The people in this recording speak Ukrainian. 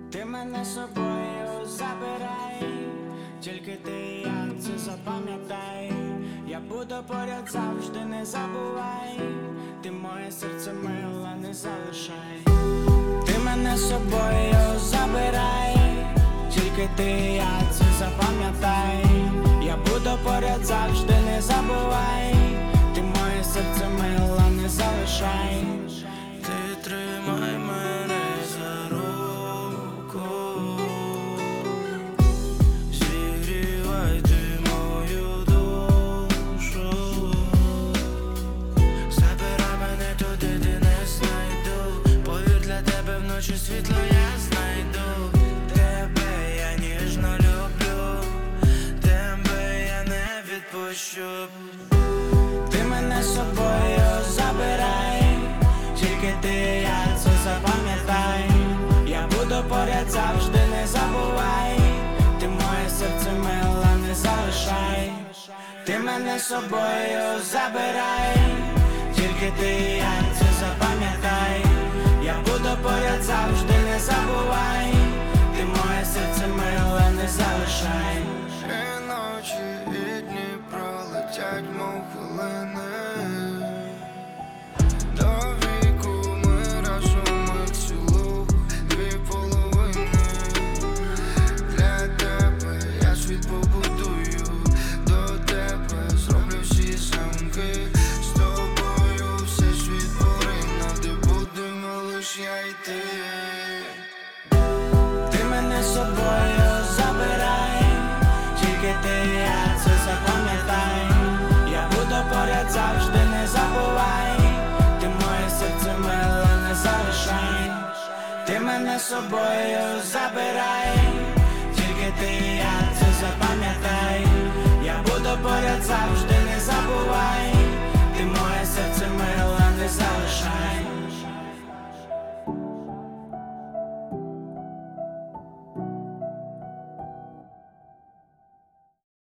Ти мене з собою забирай, тільки ти і я це запам'ятай. Я буду поряд завжди, не забувай. Ти моє серце мила, не залишай. Ти мене з собою забирай, тільки ти і я це запам'ятай. Я буду поряд завжди, не забувай. Ти моє серце мила, не залишай. Ти тримай мене за руку, зігрівай ти мою душу, забирай мене туди, де не знайду. Повір, для тебе вночі світло я знайду. Тебе я ніжно люблю, тебе я не відпущу. Ти мене з собою забирай, тільки ти і я це запам'ятай. Я буду поряд завжди, не забувай. Ти моє серце мила, не залишай. Ти мене з собою забирай, тільки ти і я це запам'ятай. Я буду поряд завжди, не забувай. Ти моє серце мила, не залишай. І ночі, і дні пролетять, мов хвилини. До віку ми разом, як цілу дві половини. Для тебе я світ побудую, до тебе зроблю всі замки. З тобою все світ поринув, де будемо лиш я й ти. Ти мене з собою забирай, тільки ти і я це запам'ятай. Я буду поряд завжди, не забувай. Ти моє серце мила, не залишай. Ти мене з собою забирай, тільки ти і я